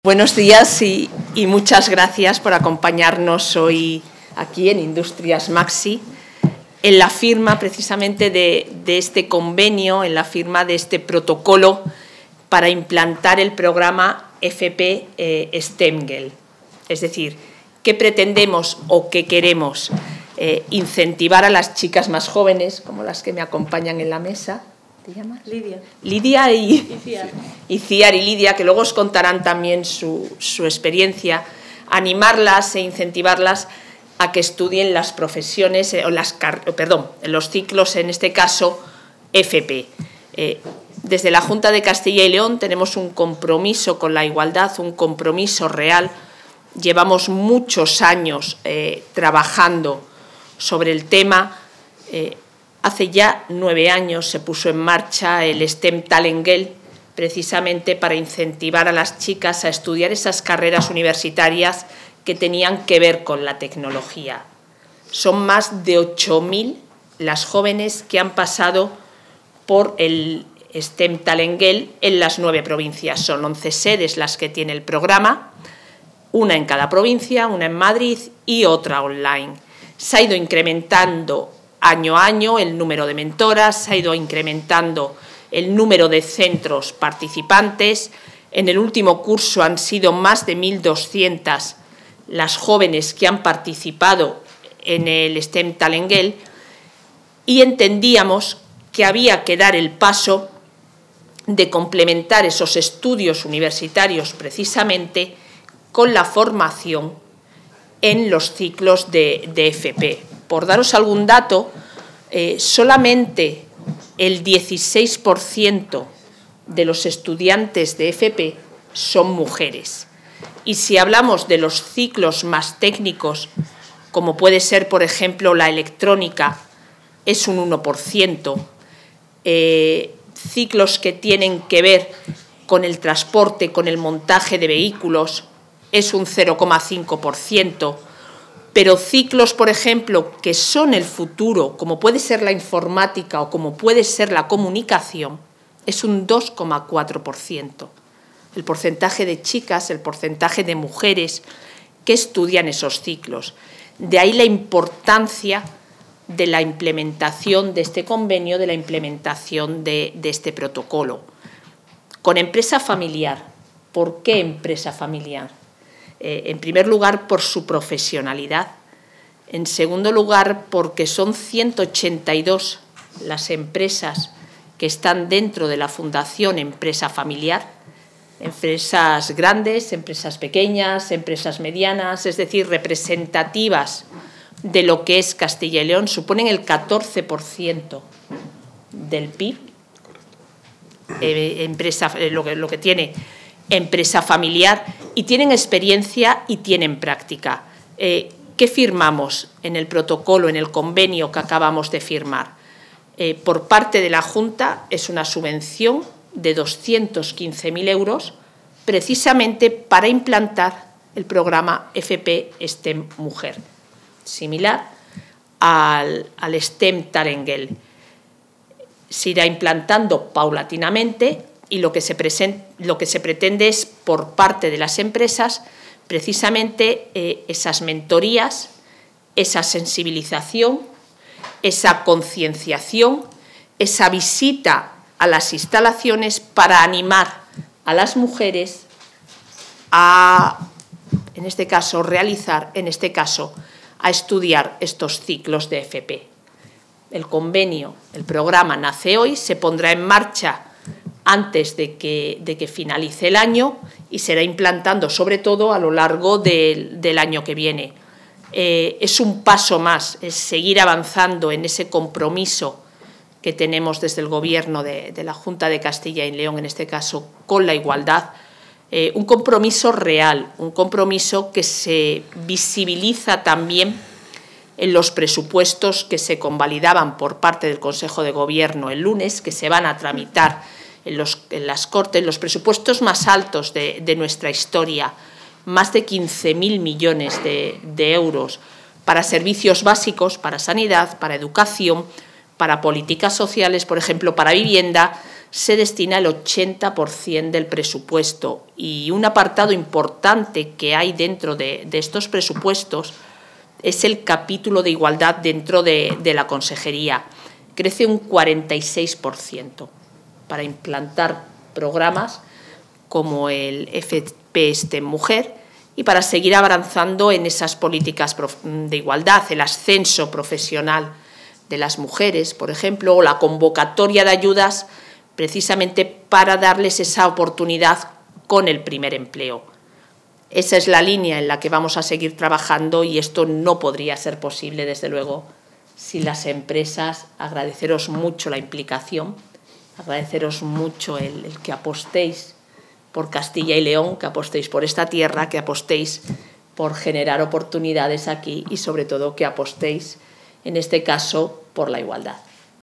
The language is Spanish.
Buenos días y muchas gracias por acompañarnos hoy aquí en Industrias Maxi, en la firma precisamente de este convenio, en la firma de este protocolo para implantar el programa FP STEMGEL. Es decir, ¿qué pretendemos o qué queremos? Incentivar a las chicas más jóvenes, como las que me acompañan en la mesa. ¿Te llamas? Lidia. Lidia y Ciar y Lidia, que luego os contarán también su experiencia, animarlas e incentivarlas a que estudien las profesiones, los ciclos, en este caso, FP. Desde la Junta de Castilla y León tenemos un compromiso con la igualdad, un compromiso real. Llevamos muchos años trabajando sobre el tema. Hace ya 9 años se puso en marcha el STEM Talengel, precisamente para incentivar a las chicas a estudiar esas carreras universitarias que tenían que ver con la tecnología. Son más de 8.000 las jóvenes que han pasado por el STEM Talengel en las 9 provincias. Son 11 sedes las que tiene el programa, una en cada provincia, una en Madrid y otra online. Se ha ido incrementando año a año el número de mentoras, se ha ido incrementando el número de centros participantes. En el último curso han sido más de 1.200 las jóvenes que han participado en el STEM Talengel y entendíamos que había que dar el paso de complementar esos estudios universitarios precisamente con la formación en los ciclos de FP. Por daros algún dato, solamente el 16% de los estudiantes de FP son mujeres. Y si hablamos de los ciclos más técnicos, como puede ser, por ejemplo, la electrónica, es un 1%. Ciclos que tienen que ver con el transporte, con el montaje de vehículos, es un 0,5%. Pero ciclos, por ejemplo, que son el futuro, como puede ser la informática o como puede ser la comunicación, es un 2,4%. El porcentaje de chicas, el porcentaje de mujeres que estudian esos ciclos. De ahí la importancia de la implementación de este convenio, de la implementación de este protocolo. Con empresa familiar. ¿Por qué empresa familiar? En primer lugar, por su profesionalidad. En segundo lugar, porque son 182 las empresas que están dentro de la Fundación Empresa Familiar. Empresas grandes, empresas pequeñas, empresas medianas, es decir, representativas de lo que es Castilla y León. Suponen el 14% del PIB. Lo que tiene empresa familiar, y tienen experiencia y tienen práctica. ¿Qué firmamos en el protocolo, en el convenio que acabamos de firmar? Por parte de la Junta es una subvención de 215.000 euros precisamente para implantar el programa FP STEM Mujer, similar al STEM Talengel. Se irá implantando paulatinamente y lo que se pretende es, por parte de las empresas, precisamente esas mentorías, esa sensibilización, esa concienciación, esa visita a las instalaciones para animar a las mujeres a, en este caso, a estudiar estos ciclos de FP. El convenio, el programa nace hoy, se pondrá en marcha antes de que finalice el año y será implantando sobre todo a lo largo del año que viene. Es un paso más, es seguir avanzando en ese compromiso que tenemos desde el Gobierno de la Junta de Castilla y León, en este caso con la igualdad, un compromiso real, un compromiso que se visibiliza también en los presupuestos que se convalidaban por parte del Consejo de Gobierno el lunes, que se van a tramitar en las Cortes, los presupuestos más altos de nuestra historia, más de 15.000 millones de euros para servicios básicos, para sanidad, para educación, para políticas sociales, por ejemplo, para vivienda, se destina el 80% del presupuesto, y un apartado importante que hay dentro de estos presupuestos es el capítulo de igualdad dentro de la consejería. Crece un 46% para implantar programas como el FP STEM Mujer y para seguir avanzando en esas políticas de igualdad, el ascenso profesional de las mujeres, por ejemplo, o la convocatoria de ayudas precisamente para darles esa oportunidad con el primer empleo. Esa es la línea en la que vamos a seguir trabajando, y esto no podría ser posible, desde luego, sin las empresas. Agradeceros mucho la implicación, agradeceros mucho el que apostéis por Castilla y León, que apostéis por esta tierra, que apostéis por generar oportunidades aquí y, sobre todo, que apostéis, en este caso, por la igualdad.